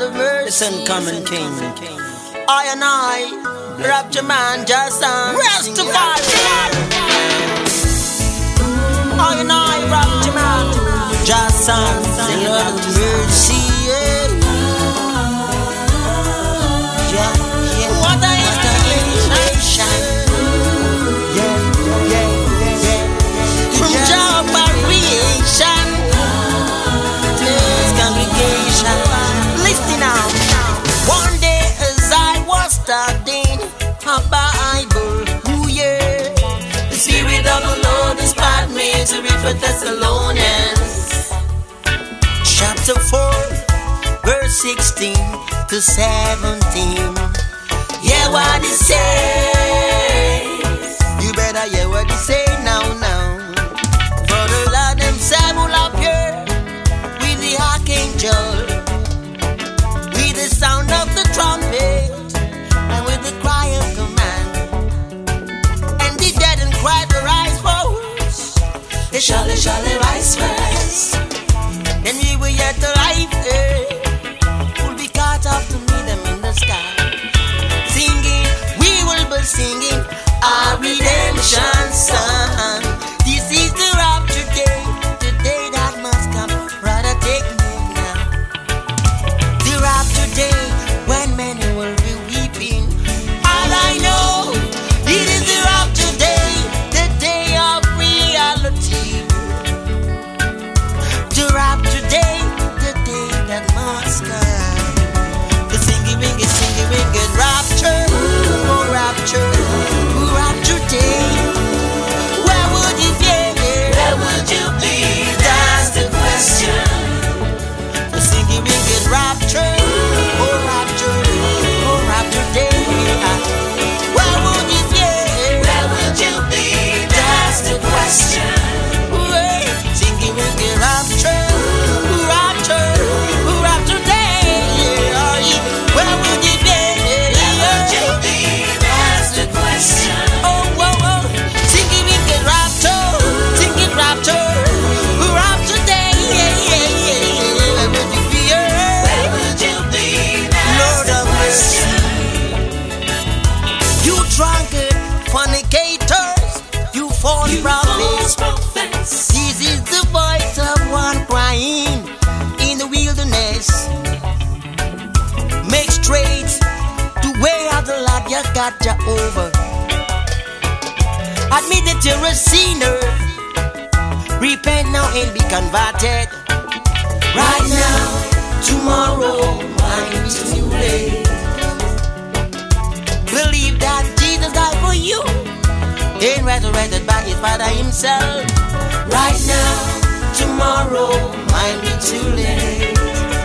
of mercy. Listen, common king. I and I, Rapture Man, Jason, Rastafari. I and I, Rapture Man, Jason, the Lord of mercy. What a inspiration. From job and creation to this congregation. Listen now. One day as I was studying a Bible, ooh yeah, the Spirit of the Lord inspired me to read for Thessalonians chapter 4, verse 16 to 17. Yeah, what he says. You better hear what he say now. For the Lord himself will appear with the archangel, with the sound of the trumpet, and with the cry of command. And the dead in Christ will rise first. They shall rise first. And we will yet alive, will be caught up to meet them in the sky. Singing, we will be singing our redemption song. This is the rapture day, the day that must come. Rather take note now. The rapture day, when many will be weeping. All I know, it is the rapture day, the day of reality. The rapture day, the day that must come. The singing, rapture, oh rapture, rapture day. Where would you be? Where would you be? That's the question. The singing, rapture, oh rapture day. Where would you be? Where would you be? That's the question. Singing, rapture, rapture day. Where would you be? Drunkard, fornicators, you false prophets. This is the voice of one crying in the wilderness. Make straight the way of the Lord, you got Jehovah. Admit that you're a sinner. Repent now and be converted. Right now, tomorrow might be too late. Believe that Jesus died for you and resurrected by his Father himself. Right now, tomorrow might be too late.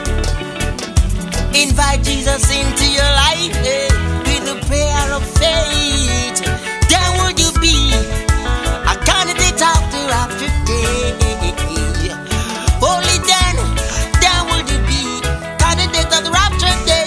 Invite Jesus into your life with a prayer of faith. Then would you be a candidate of the rapture day? Only then would you be candidate of the rapture day.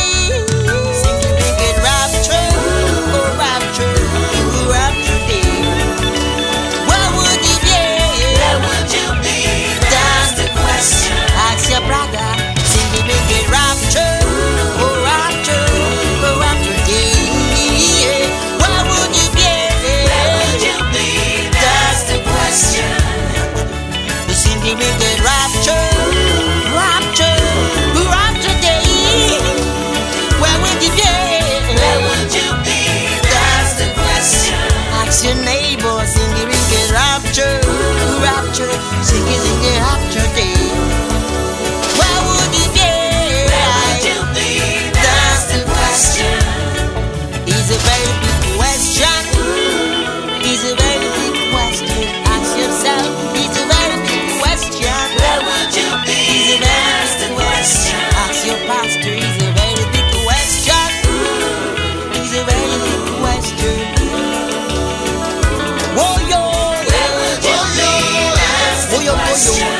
Your neighbor singing rapture, rapture, singing rapture day. Where would you be? Where would you be? That's the question. It's a very big question. It's a very big question. Ask yourself. It's a very big question. Where would you be? It's a very big question. Ask your pastor. It's a very big question. It's a very big question. Where would you be? That's the question.